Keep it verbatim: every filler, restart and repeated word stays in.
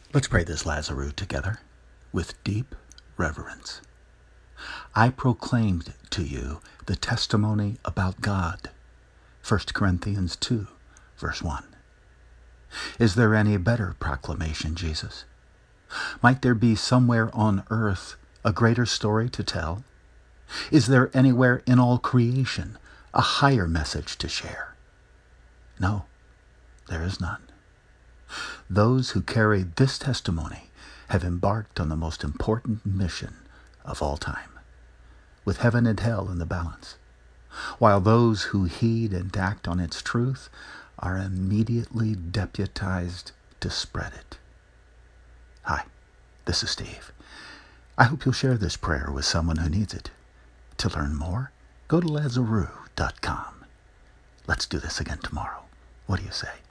Let's pray this Lazarus together with deep reverence. I proclaimed to you the testimony about God. First Corinthians two, verse one. Is there any better proclamation, Jesus? Might there be somewhere on earth a greater story to tell? Is there anywhere in all creation a higher message to share? No, there is none. Those who carry this testimony have embarked on the most important mission of all time, with heaven and hell in the balance, while those who heed and act on its truth are immediately deputized to spread it. Hi, this is Steve. I hope you'll share this prayer with someone who needs it. To learn more, go to lazarus dot com. Let's do this again tomorrow. What do you say?